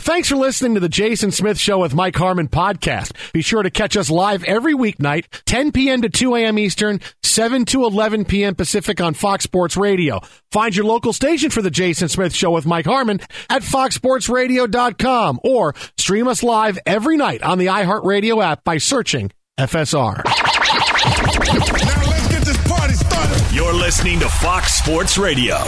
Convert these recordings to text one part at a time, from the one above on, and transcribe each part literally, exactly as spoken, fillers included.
Thanks for listening to the Jason Smith Show with Mike Harmon podcast. Be sure to catch us live every weeknight, ten p.m. to two a.m. Eastern, seven to eleven p.m. Pacific on Fox Sports Radio. Find your local station for the Jason Smith Show with Mike Harmon at fox sports radio dot com or stream us live every night on the iHeartRadio app by searching F S R. Now let's get this party started. You're listening to Fox Sports Radio.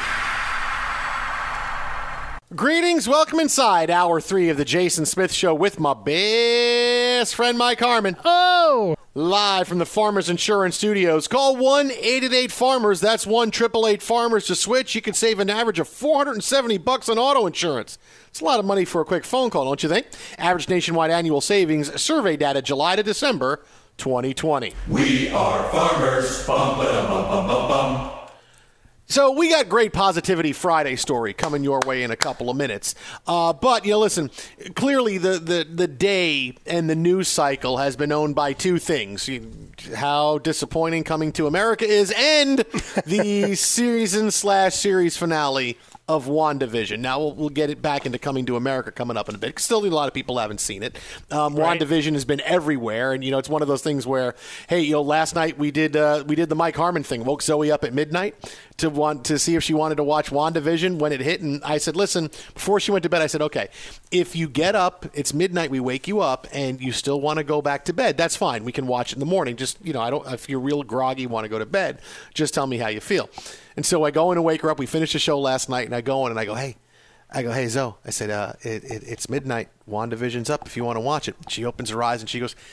Greetings, welcome inside hour three of the Jason Smith Show with my best friend Mike Harmon. Oh! Live from the Farmers Insurance Studios. Call one eight eight eight farmers. That's one eight eight eight farmers to switch. You can save an average of four hundred seventy bucks on auto insurance. It's a lot of money for a quick phone call, don't you think? Average nationwide annual savings, survey data July to December twenty twenty. We are farmers. Bum, ba-dum, bum, bum, bum, bum. So we got great Positivity Friday story coming your way in a couple of minutes. Uh, but, you know, listen, clearly the, the, the day and the news cycle has been owned by two things. How disappointing Coming to America is and the season slash series finale of WandaVision. Now, we'll, we'll get it back into Coming to America coming up in a bit. Still, a lot of people haven't seen it. Um, right. WandaVision has been everywhere, and, you know, it's one of those things where, hey, you know, last night we did uh, we did the Mike Harmon thing, woke Zoe up at midnight to want to see if she wanted to watch WandaVision when it hit, and I said, listen, before she went to bed, I said, okay, if you get up, it's midnight, we wake you up, and you still want to go back to bed, that's fine. We can watch it in the morning. Just, you know, I don't. If you're real groggy, want to go to bed, just tell me how you feel. And so I go in and wake her up. We finished the show last night, and I go in and I go, hey, I go, hey, Zoe. I said, uh, it, it, it's midnight. WandaVision's up if you want to watch it. She opens her eyes and she goes,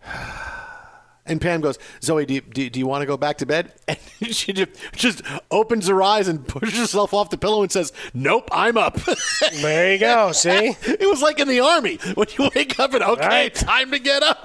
and Pam goes, Zoe, do you, do, do you want to go back to bed? And she just, just opens her eyes and pushes herself off the pillow and says, nope, I'm up. There you go, see? It was like in the Army when you wake up and, okay, right. Time to get up.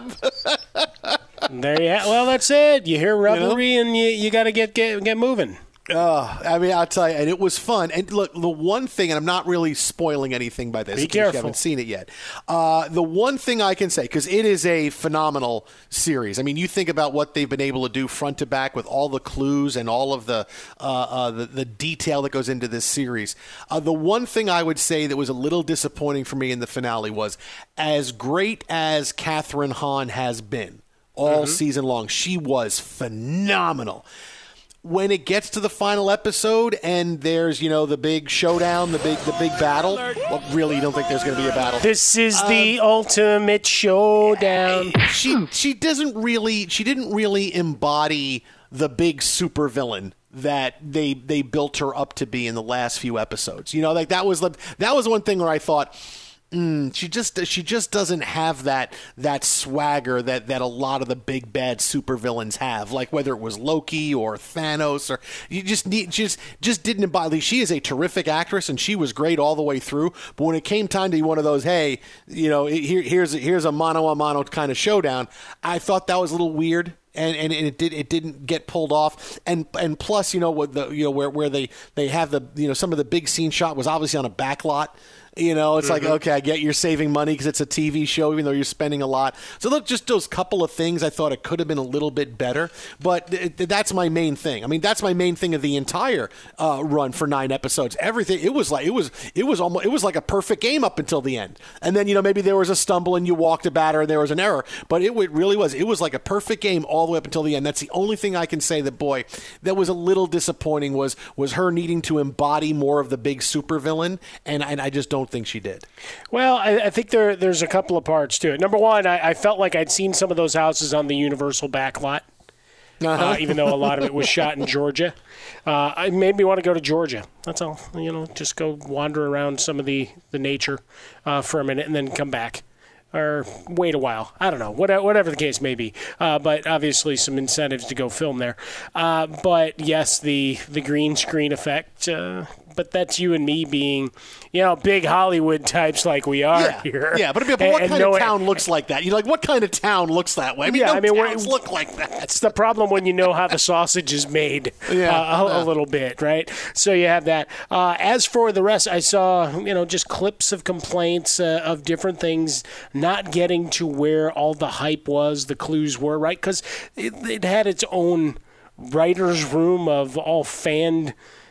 There you have, well, that's it. You hear revelry you know? and you, you got to get, get get moving. Oh, I mean, I'll tell you, and it was fun. And look, the one thing, and I'm not really spoiling anything by this. Be because careful. You haven't seen it yet. Uh, the one thing I can say, because it is a phenomenal series. I mean, you think about what they've been able to do front to back with all the clues and all of the uh, uh, the, the detail that goes into this series. Uh, the one thing I would say that was a little disappointing for me in the finale was, as great as Catherine Hahn has been all mm-hmm. season long, she was phenomenal. When it gets to the final episode and there's, you know, the big showdown, the big the big battle. Well, really, you don't think there's going to be a battle? This is um, the ultimate showdown. She she doesn't really she didn't really embody the big supervillain that they they built her up to be in the last few episodes. You know, like that was the that was one thing where I thought, Mm, she just she just doesn't have that that swagger that, that a lot of the big bad supervillains have. Like whether it was Loki or Thanos, or you just need just just didn't embody. She is a terrific actress and she was great all the way through. But when it came time to be one of those, hey, you know, here here's here's a mano a mano kind of showdown, I thought that was a little weird. And, and and it did it didn't get pulled off, and and plus you know what the you know where where they, they have the you know some of the big scene shot was obviously on a back lot. You know, it's mm-hmm. like, okay, I get you're saving money because it's a T V show, even though you're spending a lot. So look, just those couple of things, I thought it could have been a little bit better. But it, that's my main thing. I mean, that's my main thing of the entire uh, run for nine episodes. Everything it was like it was it was almost it was like a perfect game up until the end. And then you know maybe there was a stumble and you walked a batter and there was an error, but it really was it was like a perfect game all the way up until the end. That's the only thing I can say that boy that was a little disappointing was was her needing to embody more of the big supervillain, and and I just don't think she did. Well, I, I think there there's a couple of parts to it. Number one, I, I felt like I'd seen some of those houses on the Universal backlot, uh-huh. uh, even though a lot of it was shot in Georgia. Uh, it made me want to go to Georgia. That's all. You know, just go wander around some of the, the nature uh, for a minute and then come back. Or wait a while. I don't know. Whatever the case may be. Uh, but obviously some incentives to go film there. Uh, but yes, the, the green screen effect. Uh, but that's you and me being, you know, big Hollywood types like we are yeah. here. Yeah, but, but what and, kind and of town it, looks like that? You know, like what kind of town looks that way? I mean, yeah, no I mean, towns look like that. It's the problem when you know how the sausage is made yeah, uh, a, yeah. a little bit, right? So you have that. Uh, as for the rest, I saw, you know, just clips of complaints uh, of different things not getting to where all the hype was, the clues were, right? Because it, it had its own writer's room of all fanned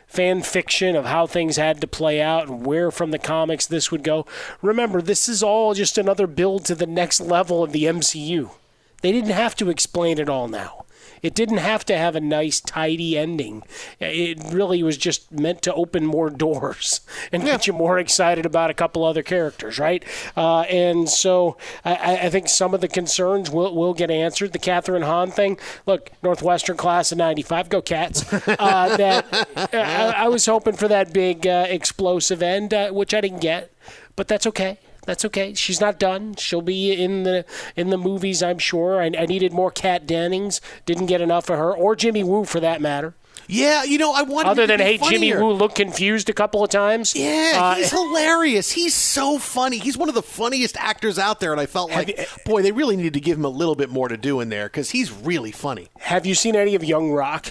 fan fiction of how things had to play out and where from the comics this would go. Remember, this is all just another build to the next level of the M C U. They didn't have to explain it all now. It didn't have to have a nice, tidy ending. It really was just meant to open more doors and get you more excited about a couple other characters, right? Uh, and so I, I think some of the concerns will, will get answered. The Catherine Hahn thing, look, Northwestern class of ninety-five, go Cats. Uh, that I, I was hoping for that big uh, explosive end, uh, which I didn't get, but that's okay. That's okay. She's not done. She'll be in the in the movies, I'm sure. I, I needed more Kat Dennings. Didn't get enough of her, or Jimmy Woo for that matter. Yeah, you know, I wanted Other to than, be hey, funnier. Jimmy Woo looked confused a couple of times. Yeah, uh, he's hilarious. He's so funny. He's one of the funniest actors out there, and I felt like, you, boy, they really needed to give him a little bit more to do in there because he's really funny. Have you seen any of Young Rock?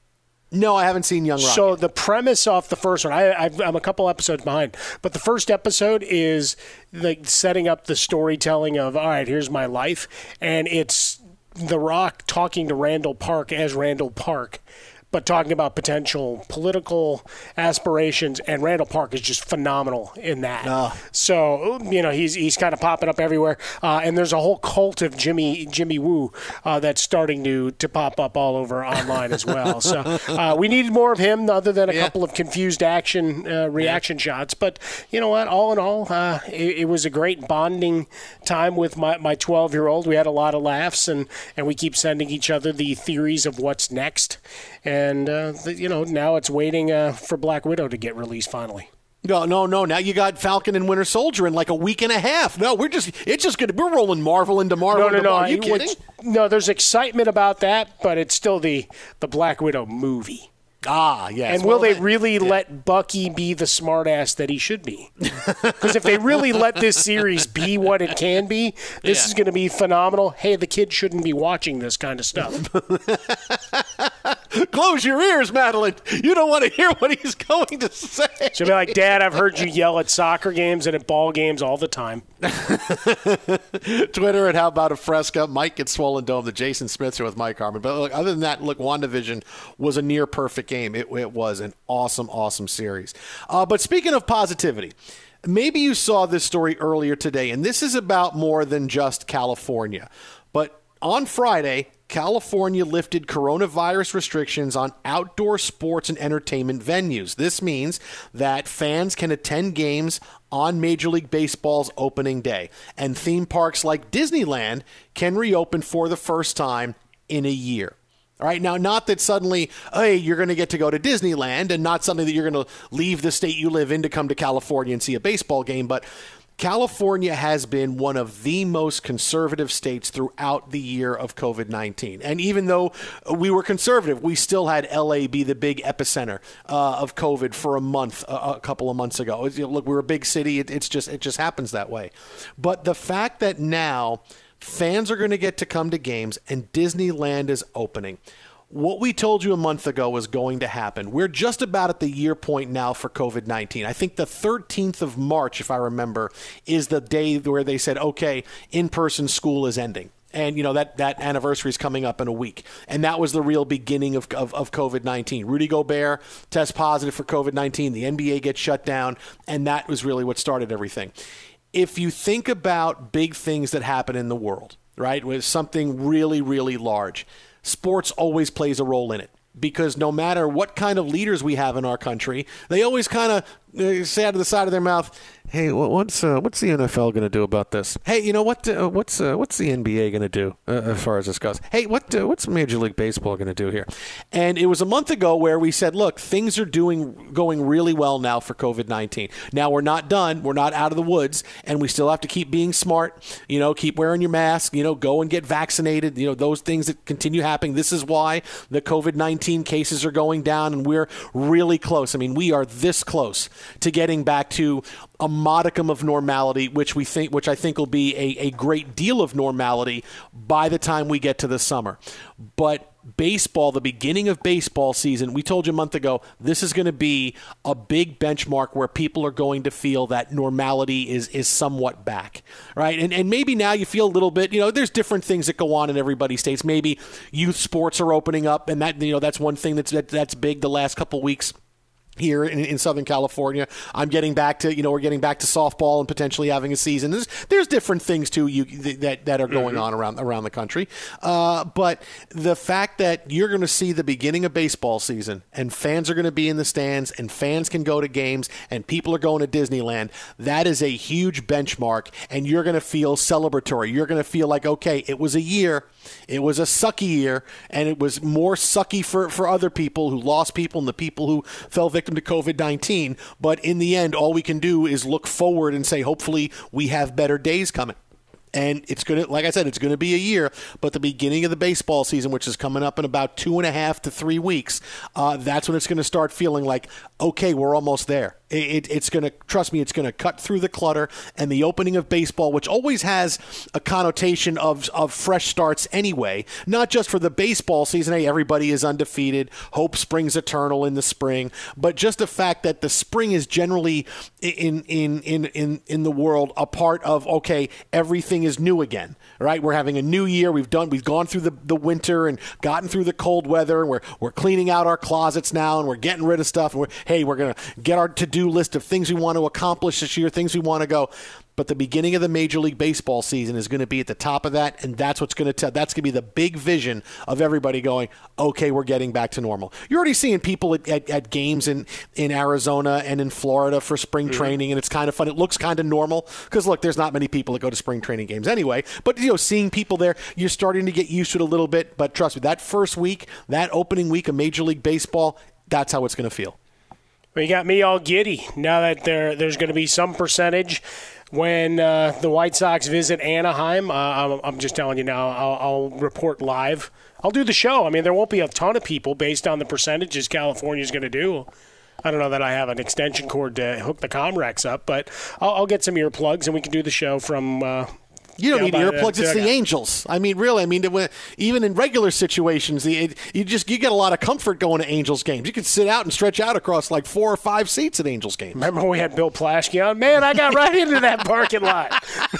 No, I haven't seen Young Rock. So the premise off the first one, I, I've, I'm a couple episodes behind, but the first episode is like setting up the storytelling of, all right, here's my life, and it's The Rock talking to Randall Park as Randall Park, but talking about potential political aspirations, and Randall Park is just phenomenal in that. Oh. So, you know, he's he's kind of popping up everywhere, uh, and there's a whole cult of Jimmy Jimmy Woo uh, that's starting to, to pop up all over online as well. So uh, we needed more of him other than a yeah. couple of confused action uh, reaction yeah. shots. But you know what? All in all, uh, it, it was a great bonding time with my, my twelve-year-old. We had a lot of laughs, and, and we keep sending each other the theories of what's next. And, uh, the, you know, now it's waiting uh, for Black Widow to get released finally. No, no, no. Now you got Falcon and Winter Soldier in like a week and a half. No, we're just, it's just going to, we're rolling Marvel into Marvel. No, no, into no. Marvel. Are you I, kidding? No, there's excitement about that, but it's still the, the Black Widow movie. Ah, yes. And will well, they really yeah. let Bucky be the smartass that he should be? Because if they really let this series be what it can be, this yeah. is going to be phenomenal. Hey, the kid shouldn't be watching this kind of stuff. Close your ears, Madeline. You don't want to hear what he's going to say. She'll be like, Dad, I've heard you yell at soccer games and at ball games all the time. Twitter at How About a Fresca. Mike gets Swollen Dome. The Jason Smiths here with Mike Harmon. But look, other than that, look, WandaVision was a near perfect game. It, it was an awesome, awesome series. Uh, but speaking of positivity, maybe you saw this story earlier today, and this is about more than just California. But on Friday, California lifted coronavirus restrictions on outdoor sports and entertainment venues. This means that fans can attend games on Major League Baseball's opening day, and theme parks like Disneyland can reopen for the first time in a year. All right, now, not that suddenly, hey, you're going to get to go to Disneyland, and not something that you're going to leave the state you live in to come to California and see a baseball game, but California has been one of the most conservative states throughout the year of covid nineteen. And even though we were conservative, we still had L A be the big epicenter uh, of COVID for a month, uh, a couple of months ago. You know, look, we're a big city. It, it's just it just happens that way. But the fact that now fans are going to get to come to games and Disneyland is opening. What we told you a month ago was going to happen. We're just about at the year point now for covid nineteen. I think the thirteenth of March, if I remember, is the day where they said, okay, in-person school is ending. And, you know, that, that anniversary is coming up in a week. And that was the real beginning of, of, of covid nineteen. Rudy Gobert tests positive for covid nineteen. The N B A gets shut down. And that was really what started everything. If you think about big things that happen in the world, right, with something really, really large, sports always plays a role in it, because no matter what kind of leaders we have in our country, they always kind of uh, say out of the side of their mouth, hey, what's uh, what's the N F L going to do about this? Hey, you know what? Uh, what's uh, what's the N B A going to do uh, as far as this goes? Hey, what uh, what's Major League Baseball going to do here? And it was a month ago where we said, look, things are doing going really well now for covid nineteen. Now we're not done. We're not out of the woods, and we still have to keep being smart. You know, keep wearing your mask. You know, go and get vaccinated. You know, those things that continue happening. This is why the covid nineteen cases are going down, and we're really close. I mean, we are this close to getting back to a modicum of normality, which we think, which I think will be a, a great deal of normality by the time we get to the summer. But baseball, the beginning of baseball season, we told you a month ago, this is going to be a big benchmark where people are going to feel that normality is is somewhat back, right? And and maybe now you feel a little bit, you know, there's different things that go on in everybody's states. Maybe youth sports are opening up, and that, you know, that's one thing that's that, that's big the last couple weeks. here in, in Southern California. I'm getting back to, you know, we're getting back to softball and potentially having a season. There's, there's different things, too, you, that, that are going mm-hmm. on around around the country. Uh, but the fact that you're going to see the beginning of baseball season and fans are going to be in the stands and fans can go to games and people are going to Disneyland, that is a huge benchmark, and you're going to feel celebratory. You're going to feel like, okay, it was a year. It was a sucky year, and it was more sucky for, for other people who lost people and the people who fell victim to covid nineteen. But in the end, all we can do is look forward and say, hopefully we have better days coming. And it's going to, like I said, it's going to be a year, but the beginning of the baseball season, which is coming up in about two and a half to three weeks, uh, that's when it's going to start feeling like, okay, we're almost there. It, it, it's going to, trust me, it's going to cut through the clutter, and the opening of baseball, which always has a connotation of, of fresh starts anyway, not just for the baseball season. Hey, everybody is undefeated. Hope springs eternal in the spring. But just the fact that the spring is generally in, in, in, in, in the world a part of, okay, everything is new again, right? We're having a new year. We've done, we've gone through the, the winter and gotten through the cold weather, and we're, we're cleaning out our closets now, and we're getting rid of stuff. And we're, hey, we're going to get our to-do list of things we want to accomplish this year, things we want to go. But the beginning of the Major League Baseball season is going to be at the top of that, and that's what's going to tell. That's going to be the big vision of everybody going, okay, we're getting back to normal. You're already seeing people at, at, at games in, in Arizona and in Florida for spring mm-hmm. training, and it's kind of fun. It looks kind of normal because, look, there's not many people that go to spring training games anyway. But, you know, seeing people there, you're starting to get used to it a little bit. But trust me, that first week, that opening week of Major League Baseball, that's how it's going to feel. Well, you got me all giddy now that there there's going to be some percentage when uh, the White Sox visit Anaheim. Uh, I'm, I'm just telling you now, I'll, I'll report live. I'll do the show. I mean, there won't be a ton of people based on the percentages California's going to do. I don't know that I have an extension cord to hook the Comrex up, but I'll, I'll get some earplugs and we can do the show from uh, – You don't need earplugs. The, it's the Angels. I mean, really. I mean, even in regular situations, it, you just you get a lot of comfort going to Angels games. You can sit out and stretch out across like four or five seats at Angels games. Remember when we had Bill Plaschke on? Man, I got right into that parking lot.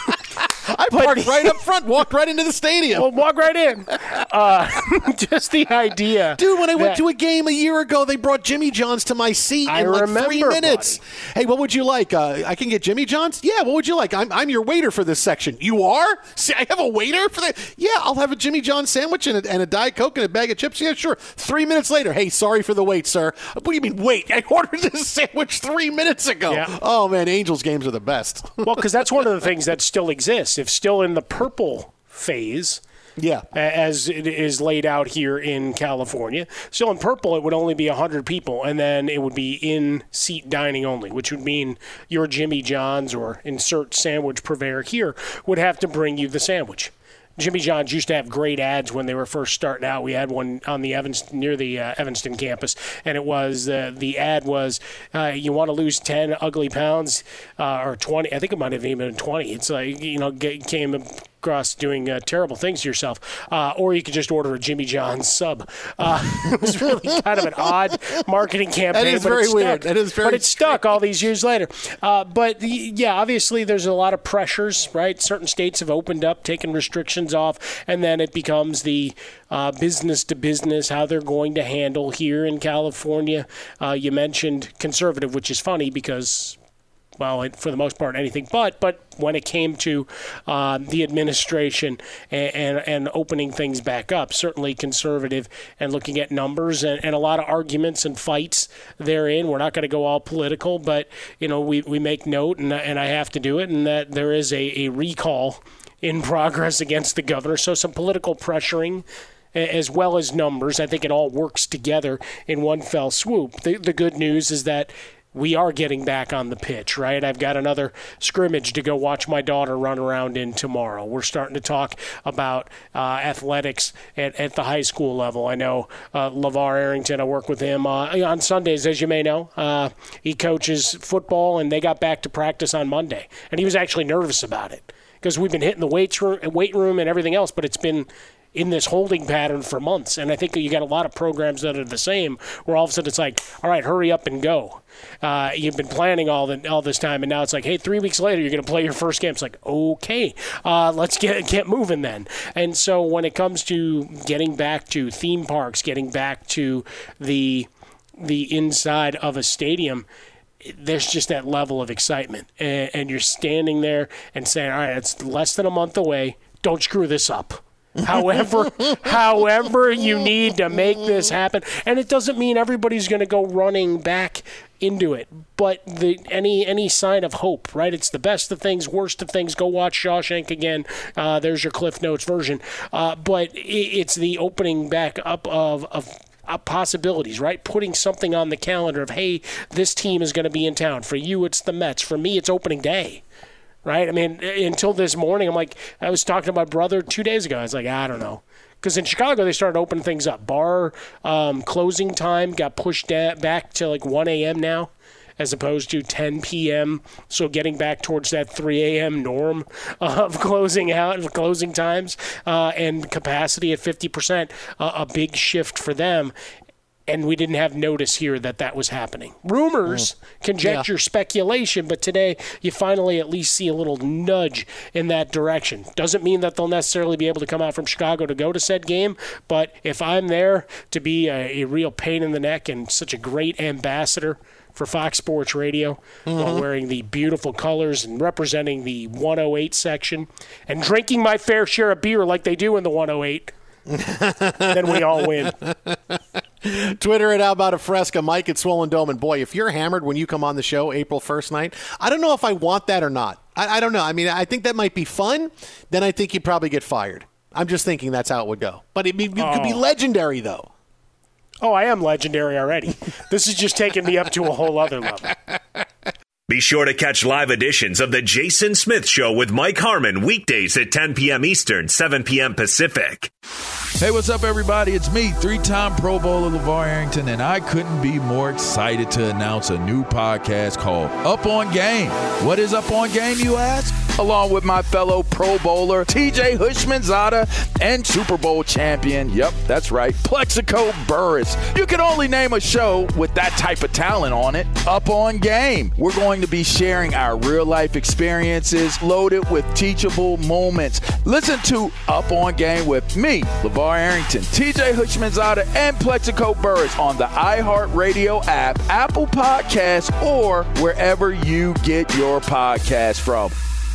I parked right up front, walked right into the stadium. Well, walk right in. Uh, just the idea. Dude, when I went that, to a game a year ago, they brought Jimmy John's to my seat I in like remember, three minutes. buddy. Hey, what would you like? Uh, I can get Jimmy John's? Yeah, what would you like? I'm, I'm your waiter for this section. You are? See, I have a waiter for that? Yeah, I'll have a Jimmy John's sandwich and a, and a Diet Coke and a bag of chips. Yeah, sure. Three minutes later, hey, sorry for the wait, sir. What do you mean, wait? I ordered this sandwich three minutes ago. Yeah. Oh, man, Angels games are the best. Well, because that's one of the things that still exists. If still in the purple phase, yeah, as it is laid out here in California. Still in purple, it would only be one hundred people, and then it would be in-seat dining only, which would mean your Jimmy John's or insert sandwich purveyor here would have to bring you the sandwich. Jimmy John's used to have great ads when they were first starting out. We had one on the Evanston, near the uh, Evanston campus, and it was uh, the ad was, uh, you want to lose ten ugly pounds uh, or twenty. I think it might have even been twenty. It's like, you know, get, came across doing uh, terrible things to yourself. Uh, or you could just order a Jimmy John's sub. Uh, it was really kind of an odd marketing campaign. That is very weird. That is very But it stuck all these years later. Uh, but, yeah, obviously there's a lot of pressures, right? Certain states have opened up, taken restrictions off, and then it becomes the uh, business to business, how they're going to handle here in California. Uh, you mentioned conservative, which is funny because, well, for the most part, anything but. But when it came to uh, the administration and, and, and opening things back up, certainly conservative and looking at numbers and, and a lot of arguments and fights therein. We're not going to go all political, but, you know, we, we make note, and, and I have to do it, and that there is a, a recall in progress against the governor. So some political pressuring as well as numbers. I think it all works together in one fell swoop. The, the good news is that we are getting back on the pitch, right? I've got another scrimmage to go watch my daughter run around in tomorrow. We're starting to talk about uh, athletics at, at the high school level. I know uh, LeVar Arrington, I work with him uh, on Sundays, as you may know. Uh, he coaches football, and they got back to practice on Monday. And he was actually nervous about it because we've been hitting the weight room, weight room and everything else, but it's been in this holding pattern for months. And I think you got a lot of programs that are the same, where all of a sudden it's like, all right, hurry up and go. Uh, you've been planning all the, all this time, and now it's like, hey, three weeks later, you're going to play your first game. It's like, okay, uh, let's get get moving then. And so when it comes to getting back to theme parks, getting back to the the inside of a stadium, there's just that level of excitement. And, and you're standing there and saying, all right, it's less than a month away. Don't screw this up. however, however you need to make this happen. And it doesn't mean everybody's going to go running back into it, but the any any sign of hope, right? It's the best of things, worst of things. Go watch Shawshank again. Uh, there's your Cliff Notes version. Uh, but it, it's the opening back up of of uh, possibilities, right? Putting something on the calendar of, hey, this team is going to be in town. For you, it's the Mets. For me, it's opening day. Right? I mean, until this morning, I'm like, I was talking to my brother two days ago. I was like, I don't know. Because in Chicago, they started opening things up. Bar um, closing time got pushed da- back to like one a.m. now, as opposed to ten p.m. So getting back towards that three a.m. norm of closing out, closing times, uh, and capacity at fifty percent, uh, a big shift for them. And we didn't have notice here that that was happening. Rumors, mm. conjecture, yeah. speculation, but today you finally at least see a little nudge in that direction. Doesn't mean that they'll necessarily be able to come out from Chicago to go to said game, but if I'm there to be a, a real pain in the neck and such a great ambassador for Fox Sports Radio, mm-hmm. while wearing the beautiful colors and representing the one oh eight section and drinking my fair share of beer like they do in the one oh eight, then we all win. Twitter at How About a Fresca, Mike at Swollen Dome. And boy, if you're hammered when you come on the show April first night, I don't know if I want that or not. I, I don't know. I mean, I think that might be fun. Then I think you'd probably get fired. I'm just thinking that's how it would go. But it, it oh. could be legendary, though. Oh, I am legendary already. This is just taking me up to a whole other level. Be sure to catch live editions of The Jason Smith Show with Mike Harmon weekdays at ten p.m. Eastern, seven p.m. Pacific. Hey, what's up, everybody? It's me, three-time Pro Bowler LeVar Arrington, and I couldn't be more excited to announce a new podcast called Up On Game. What is Up On Game, you ask? Along with my fellow Pro Bowler, T J Hushmanzada, and Super Bowl champion, yep, that's right, Plexico Burris. You can only name a show with that type of talent on it. Up On Game. We're going to be sharing our real-life experiences loaded with teachable moments. Listen to Up On Game with me, LeVar Arrington, T J Hushmanzada, and Plexico Burris on the iHeartRadio app, Apple Podcasts, or wherever you get your podcasts from.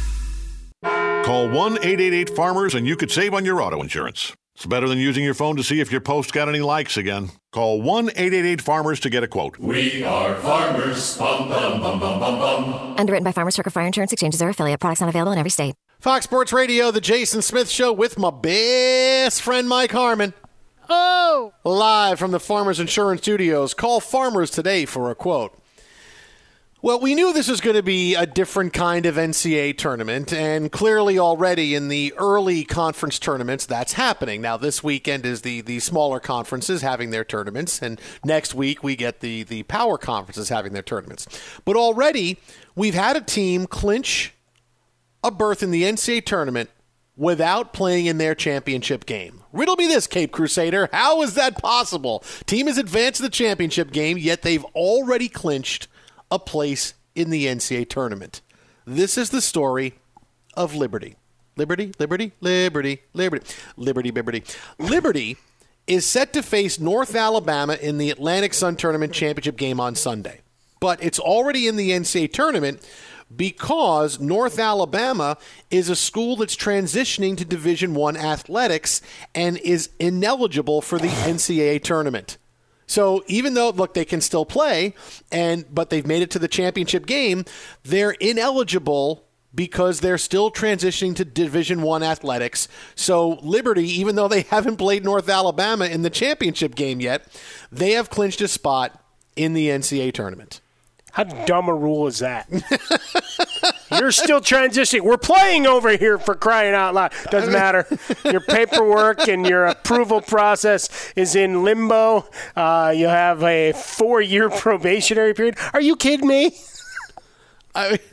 Call one eight eight eight farmers and you could save on your auto insurance. It's better than using your phone to see if your post got any likes again. Call one eight eight eight farmers to get a quote. We are farmers. Bum, bum, bum, bum, bum, bum. Underwritten by Farmers Trucker Fire Insurance Exchanges or affiliate. Products not available in every state. Fox Sports Radio, The Jason Smith Show with my best friend Mike Harmon. Oh! Live from the Farmers Insurance Studios. Call farmers today for a quote. Well, we knew this was going to be a different kind of N C double A tournament, and clearly already in the early conference tournaments, that's happening. Now, this weekend is the, the smaller conferences having their tournaments, and next week we get the, the power conferences having their tournaments. But already, we've had a team clinch a berth in the N C double A tournament without playing in their championship game. Riddle me this, Cape Crusader. How is that possible? Team has advanced to the championship game, yet they've already clinched a place in the N C double A tournament. This is the story of Liberty. Liberty, Liberty, Liberty, Liberty, Liberty, Liberty. Liberty is set to face North Alabama in the Atlantic Sun Tournament Championship game on Sunday. But it's already in the N C double A tournament because North Alabama is a school that's transitioning to Division I athletics and is ineligible for the N C double A tournament. So even though, look, they can still play, and but they've made it to the championship game, they're ineligible because they're still transitioning to Division I athletics. So Liberty, even though they haven't played North Alabama in the championship game yet, they have clinched a spot in the N C double A tournament. How dumb a rule is that? You're still transitioning. We're playing over here, for crying out loud. Doesn't matter. Your paperwork and your approval process is in limbo. Uh, you have a four-year probationary period. Are you kidding me? I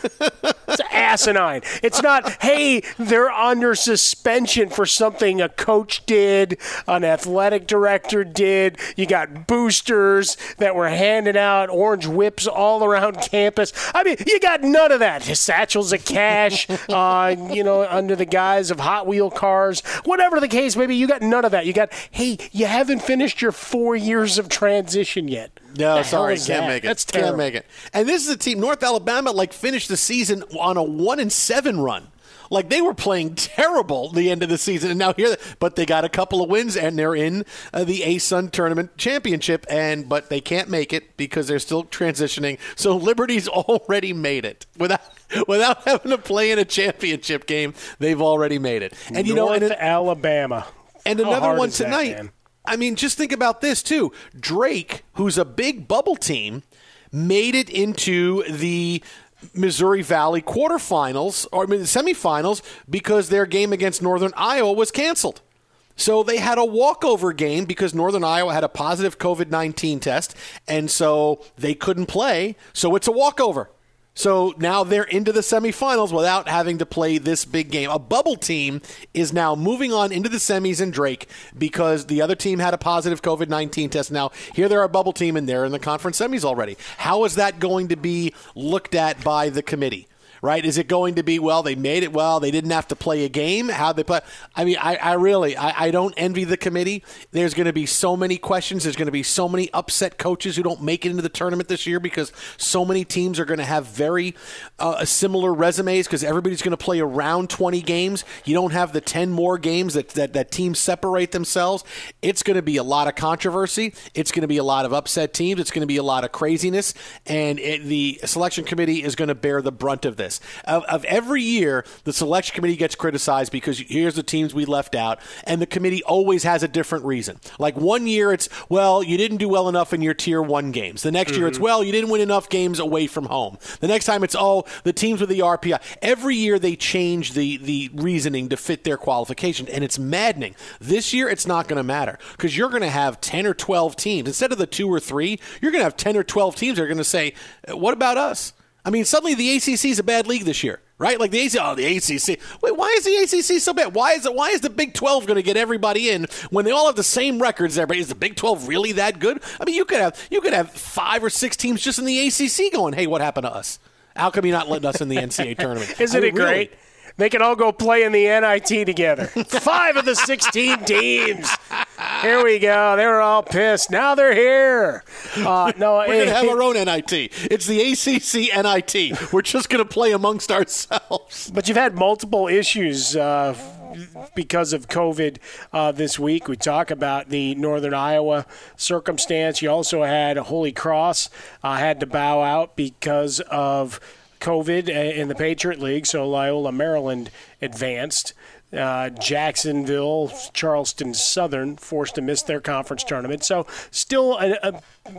It's asinine. It's not, hey, they're under suspension for something a coach did, an athletic director did. You got boosters that were handing out orange whips all around campus. I mean, you got none of that. Satchels of cash, uh, you know, under the guise of Hot Wheel cars. Whatever the case may be, you got none of that. You got, hey, you haven't finished your four years of transition yet. No, the sorry, can't that? make it. That's can't terrible. make it. And this is a team, North Alabama, like finished the season on a one and seven run. Like they were playing terrible the end of the season, and now here, but they got a couple of wins, and they're in uh, the A-Sun Tournament Championship, and but they can't make it because they're still transitioning. So Liberty's already made it without without having to play in a championship game. They've already made it, and you North know, and it, Alabama, and How another hard one is that, tonight. man? I mean, just think about this, too. Drake, who's a big bubble team, made it into the Missouri Valley quarterfinals, or I mean, semifinals, because their game against Northern Iowa was canceled. So they had a walkover game because Northern Iowa had a positive covid nineteen test, and so they couldn't play. So it's a walkover. So now they're into the semifinals without having to play this big game. A bubble team is now moving on into the semis in Drake because the other team had a positive covid nineteen test. Now, here they're a bubble team, and they're in the conference semis already. How is that going to be looked at by the committee? Right? Is it going to be, well, they made it well, they didn't have to play a game? How'd they play? I mean, I, I really, I, I don't envy the committee. There's going to be so many questions. There's going to be so many upset coaches who don't make it into the tournament this year because so many teams are going to have very uh, similar resumes because everybody's going to play around twenty games. You don't have the ten more games that, that, that teams separate themselves. It's going to be a lot of controversy. It's going to be a lot of upset teams. It's going to be a lot of craziness. And it, the selection committee is going to bear the brunt of this. Of, of every year, the selection committee gets criticized because here's the teams we left out, and the committee always has a different reason. Like one year it's, well, you didn't do well enough in your tier one games. The next mm-hmm. year it's, well, you didn't win enough games away from home. The next time it's, oh, the teams with the R P I. Every year they change the, the reasoning to fit their qualification, and it's maddening. This year it's not going to matter because you're going to have ten or twelve teams. Instead of the two or three, you're going to have ten or twelve teams that are going to say, what about us? I mean, suddenly the A C C is a bad league this year, right? Like the A C C, oh, the A C C. Wait, why is the A C C so bad? Why is it? Why is the Big twelve going to get everybody in when they all have the same records? Everybody, is the Big twelve really that good? I mean, you could have you could have five or six teams just in the A C C going, hey, what happened to us? How come you're not letting us in the N C double A tournament? Isn't I mean, it great? Really? They can all go play in the N I T together. Five of the sixteen teams. Here we go. They were all pissed. Now they're here. Uh, no, we're going to have our own N I T. It's the A C C N I T. We're just going to play amongst ourselves. But you've had multiple issues uh, because of COVID uh, this week. We talk about the Northern Iowa circumstance. You also had Holy Cross uh, had to bow out because of COVID in the Patriot League, so Loyola Maryland advanced. Uh, Jacksonville, Charleston Southern forced to miss their conference tournament. So still a, a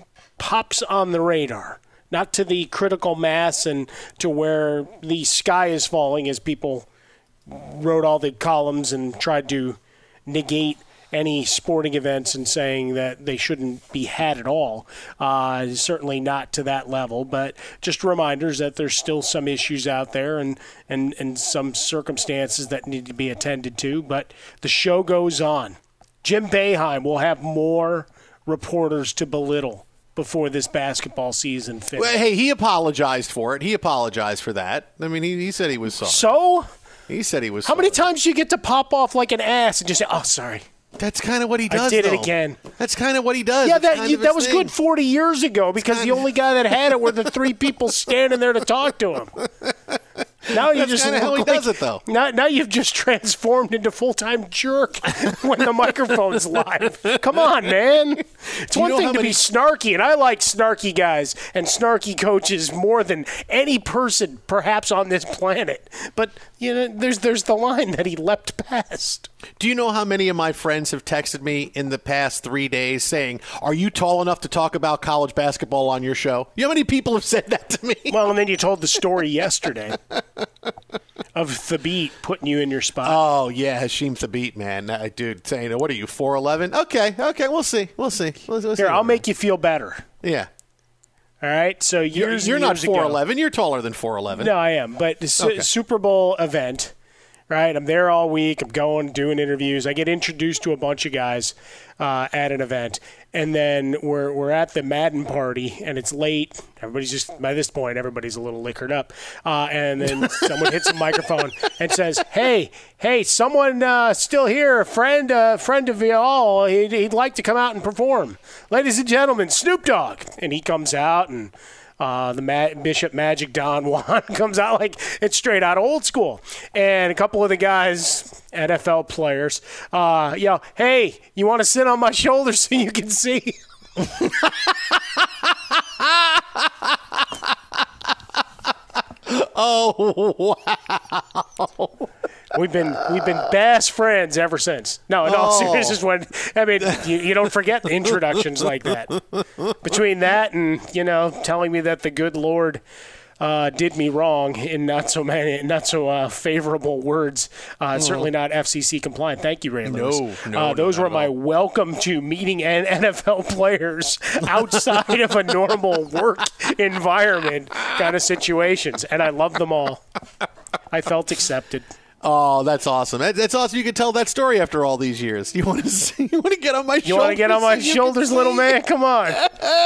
pops on the radar, not to the critical mass and to where the sky is falling as people wrote all the columns and tried to negate any sporting events and saying that they shouldn't be had at all. Uh, certainly not to that level, but just reminders that there's still some issues out there and, and, and some circumstances that need to be attended to. But the show goes on. Jim Boeheim will have more reporters to belittle before this basketball season finishes. Well, hey, he apologized for it. He apologized for that. I mean, he, he said he was sorry. So? He said he was How sorry. many times do you get to pop off like an ass and just say, oh, sorry? That's kind of what he does, I did though. it again. That's kind of what he does. Yeah, That's that you, that was thing. good forty years ago because the only guy that had it were the three people standing there to talk to him. Now you That's just kind of how he like, does it, though. Now, now you've just transformed into full-time jerk when the microphone's live. Come on, man. It's one thing to many... be snarky, and I like snarky guys and snarky coaches more than any person perhaps on this planet. But you know, there's there's the line that he leapt past. Do you know how many of my friends have texted me in the past three days saying, are you tall enough to talk about college basketball on your show? You know how many people have said that to me? Well, and then you told the story yesterday of Thabit putting you in your spot. Oh, yeah, Hashim Thabit, man. Uh, dude, saying, what are you, four eleven? Okay, okay, we'll see. We'll see. We'll, we'll Here, see I'll make you feel better. Yeah. All right, so years You're, you're and years not four ago- eleven. You're taller than four eleven. No, I am. But the Su- Okay. Super Bowl event, right? I'm there all week. I'm going, doing interviews. I get introduced to a bunch of guys uh, at an event. And then we're we're at the Madden party, and it's late. Everybody's just, by this point, everybody's a little liquored up. Uh, and then someone hits a microphone and says, hey, hey, someone uh, still here, a friend, uh, friend of y'all, he'd, he'd like to come out and perform. Ladies and gentlemen, Snoop Dogg. And he comes out, and Uh, the Ma- Bishop Magic Don Juan comes out like it's straight out of Old School. And a couple of the guys, N F L players, uh, yell, hey, you want to sit on my shoulder so you can see? Oh, wow. We've been we've been best friends ever since. No, in all Oh. seriousness, when I mean, you, you don't forget introductions like that. Between that and you know, telling me that the good Lord uh, did me wrong in not so many, not so uh, favorable words, uh, certainly not F C C compliant. Thank you, Ray Lewis. No, no, uh, those not were at my all. welcome to meeting N F L players outside of a normal work environment kind of situations, and I loved them all. I felt accepted. Oh, that's awesome. That- That's awesome. You can tell that story after all these years. You want to see, you want to get on my shoulders? You want to get on my so you shoulders, can little see? man? Come on.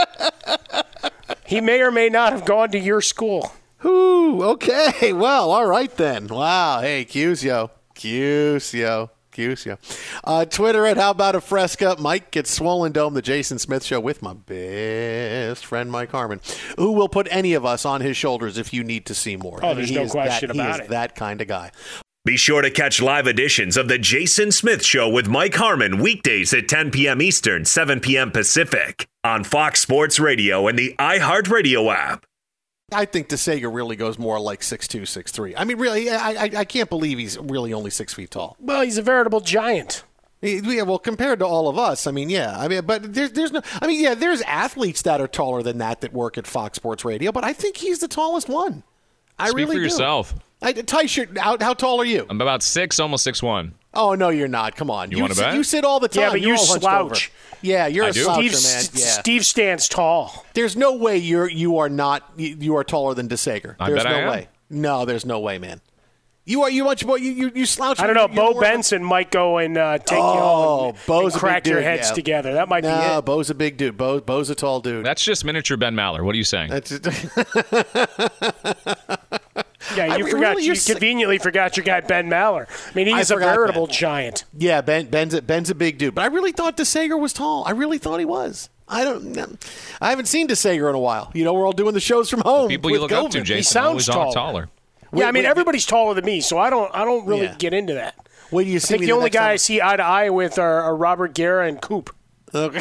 He may or may not have gone to your school. Ooh, okay. Well, all right then. Wow. Hey, Cusio. Cusio. Cusio. Uh, Twitter at How About a Fresca. Mike gets Swollen Dome, the Jason Smith Show with my best friend, Mike Harmon, who will put any of us on his shoulders if you need to see more. Oh, I mean, there's he no is question that, about he it. is that kind of guy. Be sure to catch live editions of The Jason Smith Show with Mike Harmon weekdays at ten p.m. Eastern, seven p.m. Pacific on Fox Sports Radio and the iHeartRadio app. I think DeSager really goes more like six two, six three. I mean, really, I, I, I can't believe he's really only six feet tall. Well, he's a veritable giant. Yeah, well, compared to all of us, I mean, yeah. I mean, but there's, there's no, I mean, yeah, there's athletes that are taller than that that work at Fox Sports Radio, but I think he's the tallest one. I Speak really for do. yourself. I, Tyshirt, how, how tall are you? I'm about six, almost six one. Oh, no, you're not. Come on. You wanna sit, bet? You sit all the time. Yeah, but You're you all hunched slouch. over. Yeah, you're I a do? sloucher, Steve, man. Yeah. Steve stands tall. There's no way you're you are not you, you are taller than DeSager. I There's bet no I am. way. No, there's no way, man. You are you much more you you, you slouch. I don't know. you're Bo more- Benson might go and uh, take Oh, you home and, Bo's and a big crack your dude, heads yeah. together. That might No, be it. Bo's a big dude. Bo, Bo's a tall dude. That's just miniature Ben Maller. What are you saying? That's Yeah, I you mean, forgot. really, you you're si- conveniently forgot your guy Ben Maller. I mean, I he's a forgot veritable Ben. giant. Yeah, Ben Ben's a, Ben's a big dude, but I really thought DeSager was tall. I really thought he was. I don't. know. I haven't seen DeSager in a while. You know, we're all doing the shows from home. People you with look up to, COVID. Jason, sounds always taller. are taller. Wait, yeah, I mean, wait, everybody's taller than me, so I don't. I don't really Yeah. get into that. Wait, do you I see think me the only next guy time? I see eye to eye with are, are Robert Guerra and Coop. Okay.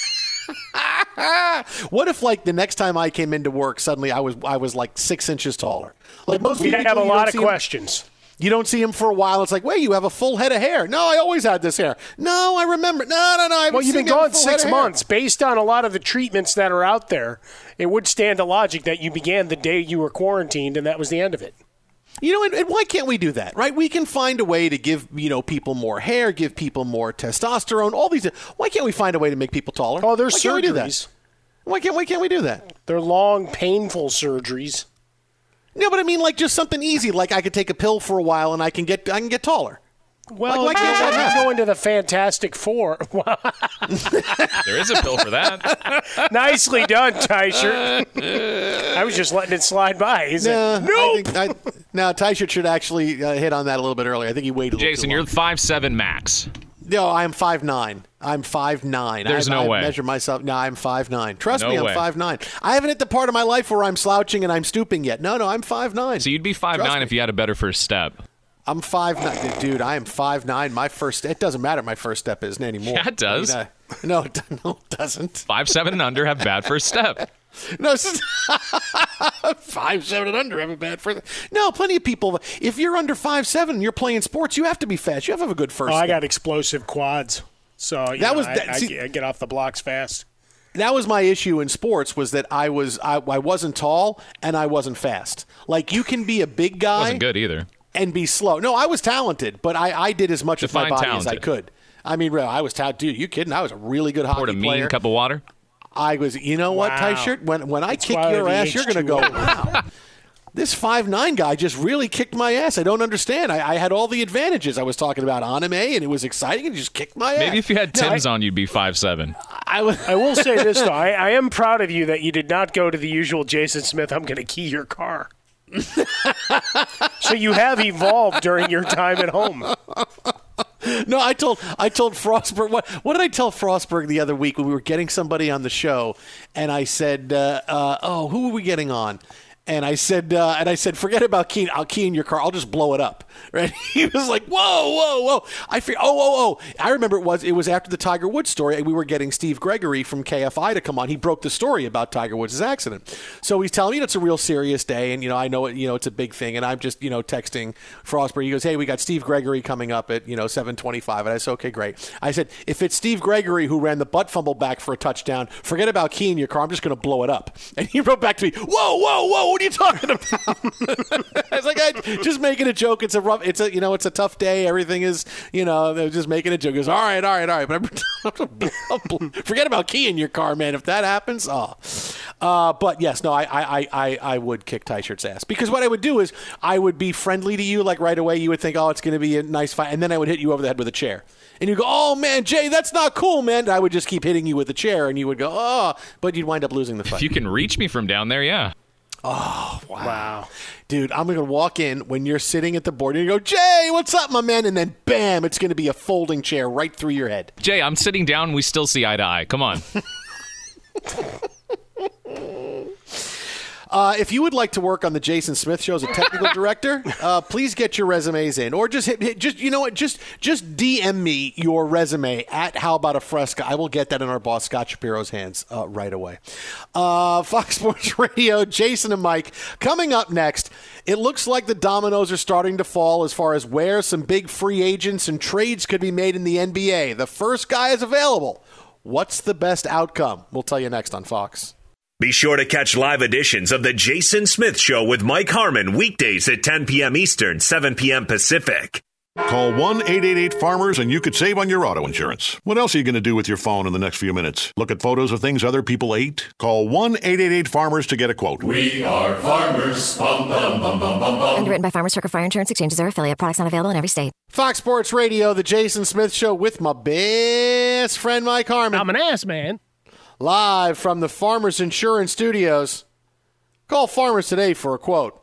What if, like, the next time I came into work, suddenly I was I was like six inches taller? Like most We people, have a you lot don't of see 'em- questions. You don't see him for a while. It's like, wait, you have a full head of hair. No, I always had this hair. No, I remember. No, no, no. I haven't Well, you've seen been you have a gone full head six of hair. months. Based on a lot of the treatments that are out there, it would stand to logic that you began the day you were quarantined, and that was the end of it. You know, and, and why can't we do that, right? We can find a way to give, you know, people more hair, give people more testosterone, all these. Why can't we find a way to make people taller? Oh, there's why can't we do that? surgeries. Why can't, why can't we do that? They're long, painful surgeries. No, but I mean, like, just something easy. Like, I could take a pill for a while and I can get I can get taller. Well, Like, why can't you that happen? go into the Fantastic Four. There is a pill for that. Nicely done, Tyshirt. I was just letting it slide by. He said, Nah, nope. I think, I, now, Tyshirt should actually uh, hit on that a little bit earlier. I think he waited a little Jason, too you're long. five seven max. No, I'm five nine. I'm five nine. There's I, no I way. measure myself. No, I'm five nine. Trust No me, I'm way. five nine. I haven't hit the part of my life where I'm slouching and I'm stooping yet. No, no, I'm five nine. So you'd be five Trust nine me. if you had a better first step. I'm five nine, dude. I am five nine. My first. It doesn't matter. My first step isn't anymore. Yeah, it does. I mean, I- no, it, no, it doesn't. Five seven and under have bad first step. No, it's five seven and under have a bad first. No, plenty of people. If you're under five seven and you're playing sports, you have to be fast. You have to have a good first. Oh, I step. got explosive quads. So you That know, was- I, that- I see- get- I get off the blocks fast. That was my issue in sports was that I was I, I wasn't tall and I wasn't fast. Like you can be a big guy Wasn't good either. and be slow. No, I was talented, but I, I did as much Define with my body as I talented. could. I mean, really, I was talented. Dude, you kidding? I was a really good hockey Poured a mean player. cup of water. I was, you know what, Wow. Tight Shirt? When when I That's kick why your the ass, you're going to go, H two O. wow. This five nine guy just really kicked my ass. I don't understand. I, I had all the advantages. I was talking about anime, and it was exciting, and he just kicked my ass. Maybe if you had No, Tim's I- on, you'd be five seven. I was. I will say this, though. I, I am proud of you that you did not go to the usual Jason Smith, I'm going to key your car. So you have evolved during your time at home. No, I told I told Frostberg. What what did I tell Frostberg the other week when we were getting somebody on the show? And I said, uh, uh, "Oh, who are we getting on?" And I said, uh, and I said, forget about keying. I'll key in your car. I'll just blow it up. Right? He was like, whoa, whoa, whoa. I feel, oh, oh, oh. I remember it was it was after the Tiger Woods story. And we were getting Steve Gregory from K F I to come on. He broke the story about Tiger Woods' accident. So he's telling me it's a real serious day, and you know, I know it. You know, it's a big thing. And I'm just, you know, texting Frostberg. He goes, hey, we got Steve Gregory coming up at you know seven twenty-five. And I said, okay, great. I said, if it's Steve Gregory who ran the butt fumble back for a touchdown, forget about keying your car. I'm just going to blow it up. And he wrote back to me, whoa, whoa, whoa. What are you talking about? I was like, I just making a joke. It's a rough. It's a you know, it's a tough day. Everything is, you know, they're just making a joke. He goes, all right, all right, all right. But I'm, forget about keying your car, man. If that happens, oh. Uh, but yes, no, I, I, I, I would kick Tie Shirt's ass because what I would do is I would be friendly to you, like right away. You would think, oh, it's going to be a nice fight, and then I would hit you over the head with a chair, and you go, oh man, Jay, that's not cool, man. And I would just keep hitting you with the chair, and you would go, oh, but you'd wind up losing the fight. If you can reach me from down there, yeah. Oh, wow. Wow. Dude, I'm going to walk in when you're sitting at the board and you go, Jay, what's up, my man? And then, bam, it's going to be a folding chair right through your head. Jay, I'm sitting down. We still see eye to eye. Come on. Uh, if you would like to work on the Jason Smith Show as a technical director, uh, please get your resumes in, or just hit, hit, just you know what, just just D M me your resume at How About a Fresca. I will get that in our boss Scott Shapiro's hands uh, right away. Uh, Fox Sports Radio, Jason and Mike coming up next. It looks like the dominoes are starting to fall as far as where some big free agents and trades could be made in the N B A. The first guy is available. What's the best outcome? We'll tell you next on Fox. Be sure to catch live editions of The Jason Smith Show with Mike Harmon weekdays at ten p.m. Eastern, seven p.m. Pacific. Call one eight eight eight farmers and you could save on your auto insurance. What else are you going to do with your phone in the next few minutes? Look at photos of things other people ate? Call one eight eight eight farmers to get a quote. We are farmers. Bum, bum, bum, bum, bum, bum. Underwritten by Farmers Trucker Fire Insurance Exchanges or affiliate. Products not available in every state. Fox Sports Radio, The Jason Smith Show with my best friend Mike Harmon. I'm an ass man. Live from the Farmers Insurance Studios. Call Farmers today for a quote.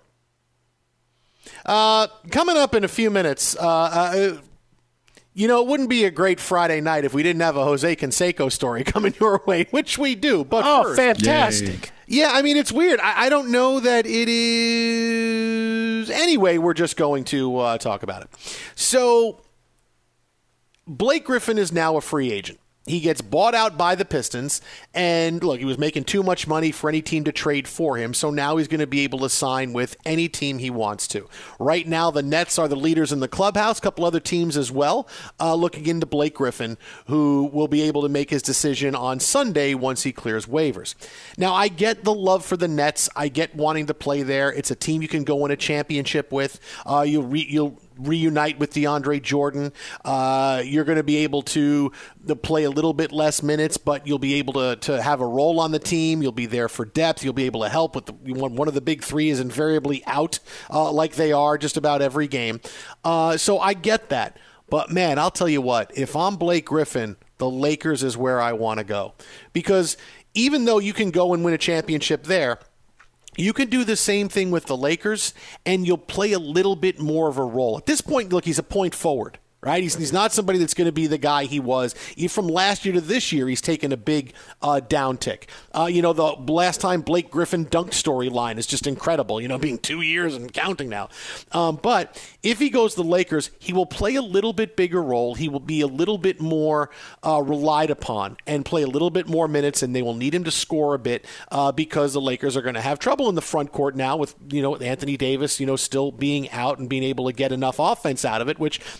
Uh, coming up in a few minutes, uh, uh, you know, it wouldn't be a great Friday night if we didn't have a Jose Canseco story coming your way, which we do. But Oh, first, fantastic. yeah, I mean, it's weird. I, I don't know that it is. Anyway, we're just going to uh, talk about it. So, Blake Griffin is now a free agent. He gets bought out by the Pistons, and look, he was making too much money for any team to trade for him, so now he's going to be able to sign with any team he wants to. Right now, the Nets are the leaders in the clubhouse, a couple other teams as well, uh, looking into Blake Griffin, who will be able to make his decision on Sunday once he clears waivers. Now, I get the love for the Nets. I get wanting to play there. It's a team you can go win a championship with. Uh, you'll re- you'll reunite with DeAndre Jordan. Uh, you're going to be able to, to play a little bit less minutes, but you'll be able to, to have a role on the team. You'll be there for depth. You'll be able to help with the, one of the big three is invariably out uh, like they are just about every game. Uh, so I get that. But, man, I'll tell you what, if I'm Blake Griffin, the Lakers is where I want to go. Because even though you can go and win a championship there, you can do the same thing with the Lakers, and you'll play a little bit more of a role. At this point, look, he's a point forward, right? He's, he's not somebody that's going to be the guy he was. He, from last year to this year, he's taken a big uh, downtick. Uh, you know, the last time Blake Griffin dunked storyline is just incredible, you know, being two years and counting now. Um, but if he goes to the Lakers, he will play a little bit bigger role. He will be a little bit more uh, relied upon and play a little bit more minutes, and they will need him to score a bit uh, because the Lakers are going to have trouble in the front court now with, you know, Anthony Davis, you know, still being out and being able to get enough offense out of it, which they're not getting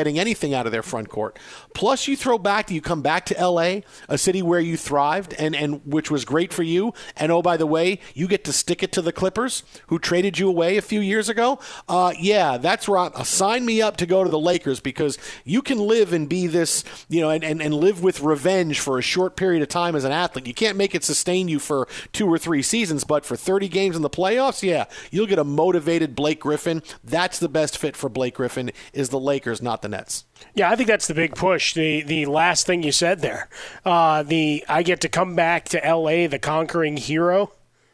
getting anything out of their front court. Plus, you throw back, you come back to L A, a city where you thrived and, and which was great for you. And, oh, by the way, you get to stick it to the Clippers, who traded you away a few years ago. Uh, yeah, that's right. Uh, sign me up to go to the Lakers, because you can live and be this, you know, and, and, and live with revenge for a short period of time as an athlete. You can't make it sustain you for two or three seasons, but for thirty games in the playoffs, yeah, you'll get a motivated Blake Griffin. That's the best fit for Blake Griffin, is the Lakers, not the Nets. Yeah, I think that's the big push. The the last thing you said there, uh, the I get to come back to L A, the conquering hero,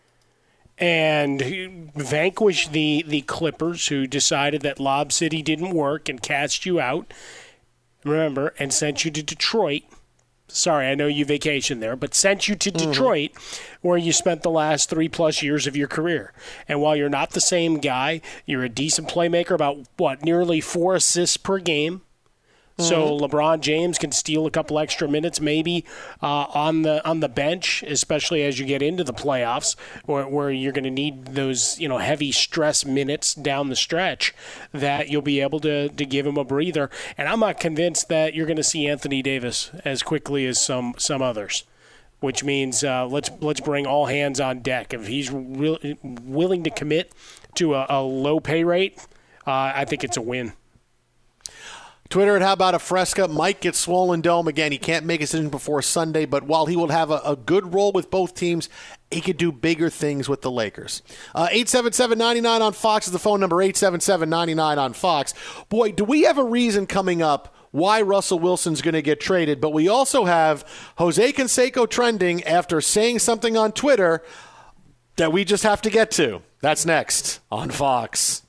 and vanquish the the Clippers, who decided that Lob City didn't work and cast you out. Remember, and sent you to Detroit. Sorry, I know you vacationed there, but sent you to mm-hmm. Detroit, where you spent the last three-plus years of your career. And while you're not the same guy, you're a decent playmaker, about, what, nearly four assists per game. So LeBron James can steal a couple extra minutes maybe uh, on the on the bench, especially as you get into the playoffs, where, where you're going to need those, you know, heavy stress minutes down the stretch, that you'll be able to, to give him a breather. And I'm not convinced that you're going to see Anthony Davis as quickly as some some others, which means uh, let's let's bring all hands on deck. If he's re- willing to commit to a, a low pay rate, uh, I think it's a win. Twitter at How About a Fresca. Mike gets Swollen Dome again. He can't make a decision before Sunday, but while he will have a, a good role with both teams, he could do bigger things with the Lakers. Uh, eight seven seven, nine nine on Fox is the phone number, eight seven seven, nine nine on Fox. Boy, do we have a reason coming up why Russell Wilson's going to get traded, but we also have Jose Canseco trending after saying something on Twitter that we just have to get to. That's next on Fox.